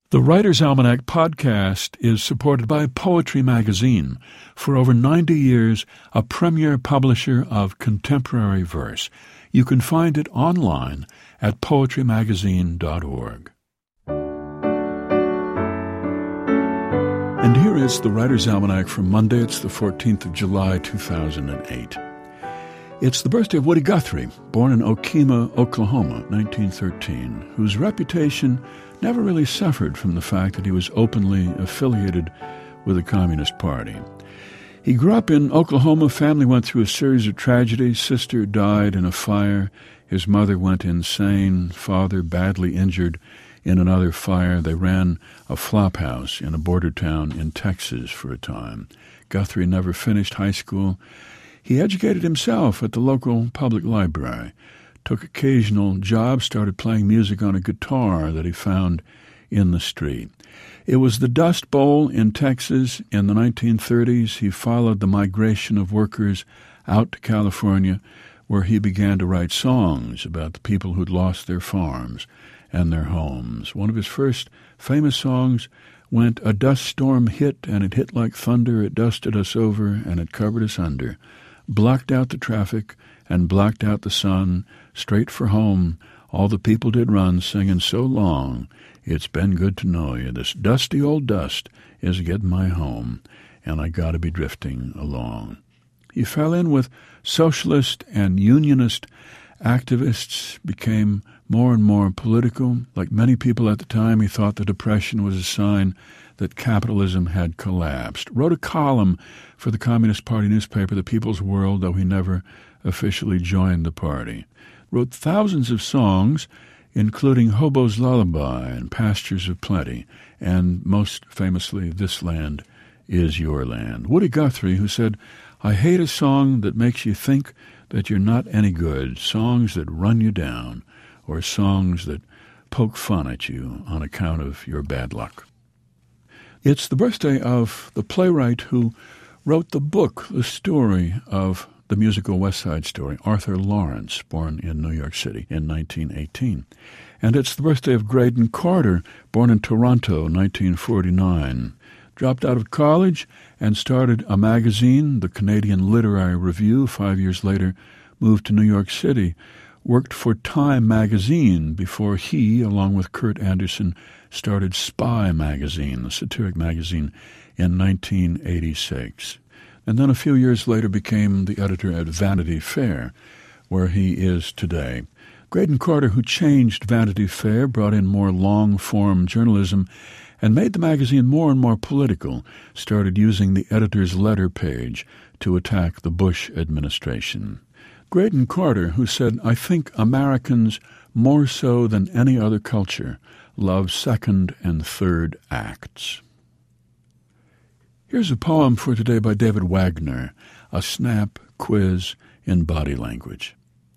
The Writer's Almanac podcast is supported by Poetry Magazine, for over 90 years a premier publisher of contemporary verse. You can find it online at poetrymagazine.org. And here is the Writer's Almanac for Monday. It's the 14th of July, 2008. It's the birthday of Woody Guthrie, born in Okemah, Oklahoma, 1913, whose reputation never really suffered from the fact that he was openly affiliated with the Communist Party. He grew up in Oklahoma. Family went through a series of tragedies. Sister died in a fire. His mother went insane. Father badly injured in another fire. They ran a flop house in a border town in Texas for a time. Guthrie never finished high school. He educated himself at the local public library, took occasional jobs, started playing music on a guitar that he found in the street. It was the Dust Bowl in Texas in the 1930s. He followed the migration of workers out to California, where he began to write songs about the people who'd lost their farms and their homes. One of his first famous songs went, "A dust storm hit, and it hit like thunder. It dusted us over, and it covered us under. Blocked out the traffic and blacked out the sun. Straight for home, all the people did run, singing so long. It's been good to know you. This dusty old dust is getting my home, and I gotta be drifting along." He fell in with socialist and unionist activists, became more and more political. Like many people at the time, he thought the Depression was a sign that capitalism had collapsed. Wrote a column for the Communist Party newspaper, The People's World, though he never officially joined the party. Wrote thousands of songs, including Hobo's Lullaby and Pastures of Plenty, and most famously, This Land Is Your Land. Woody Guthrie, who said, "I hate a song that makes you think that you're not any good, songs that run you down, or songs that poke fun at you on account of your bad luck." It's the birthday of the playwright who wrote the book, the story of the musical West Side Story, Arthur Lawrence, born in New York City in 1918. And it's the birthday of Graydon Carter, born in Toronto, 1949. Dropped out of college and started a magazine, the Canadian Literary Review. 5 years later, moved to New York City. Worked for Time magazine before he, along with Kurt Anderson, started Spy magazine, the satiric magazine, in 1986. And then a few years later became the editor at Vanity Fair, where he is today. Graydon Carter, who changed Vanity Fair, brought in more long-form journalism, and made the magazine more and more political, started using the editor's letter page to attack the Bush administration. Graydon Carter, who said, "I think Americans, more so than any other culture, love second and third acts." Here's a poem for today by David Wagner, a snap quiz in body language.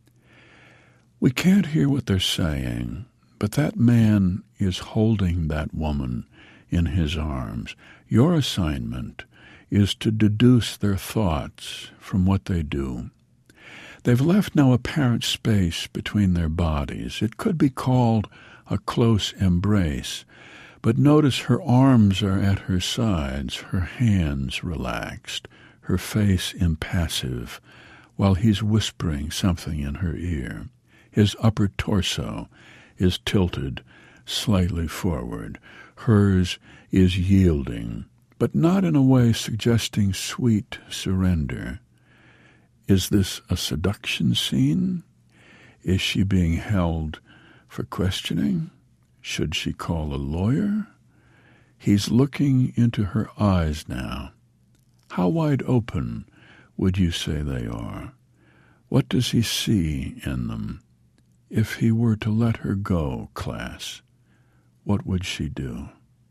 We can't hear what they're saying, but that man is holding that woman in his arms. Your assignment is to deduce their thoughts from what they do. They've left no apparent space between their bodies. It could be called a close embrace, but notice her arms are at her sides, her hands relaxed, her face impassive, while he's whispering something in her ear. His upper torso is tilted slightly forward. Hers is yielding, but not in a way suggesting sweet surrender. Is this a seduction scene? Is she being held for questioning? Should she call a lawyer? He's looking into her eyes now. How wide open would you say they are? What does he see in them? If he were to let her go, class, what would she do?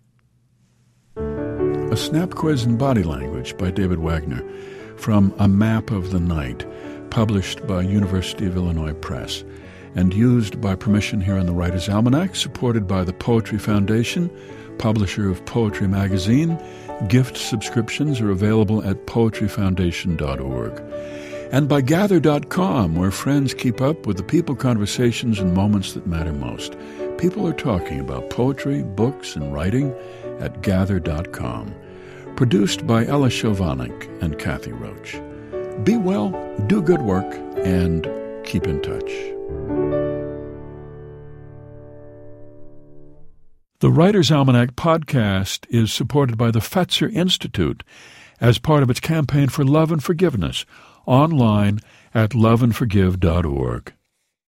A Snap Quiz in Body Language by David Wagner, from A Map of the Night, published by University of Illinois Press, and used by permission here on the Writer's Almanac, supported by the Poetry Foundation, publisher of Poetry Magazine. Gift subscriptions are available at poetryfoundation.org. And by Gather.com, where friends keep up with the people, conversations, and moments that matter most. People are talking about poetry, books, and writing at gather.com. Produced by Ella Chovanec and Kathy Roach. Be well, do good work, and keep in touch. The Writer's Almanac podcast is supported by the Fetzer Institute as part of its campaign for love and forgiveness, online at loveandforgive.org.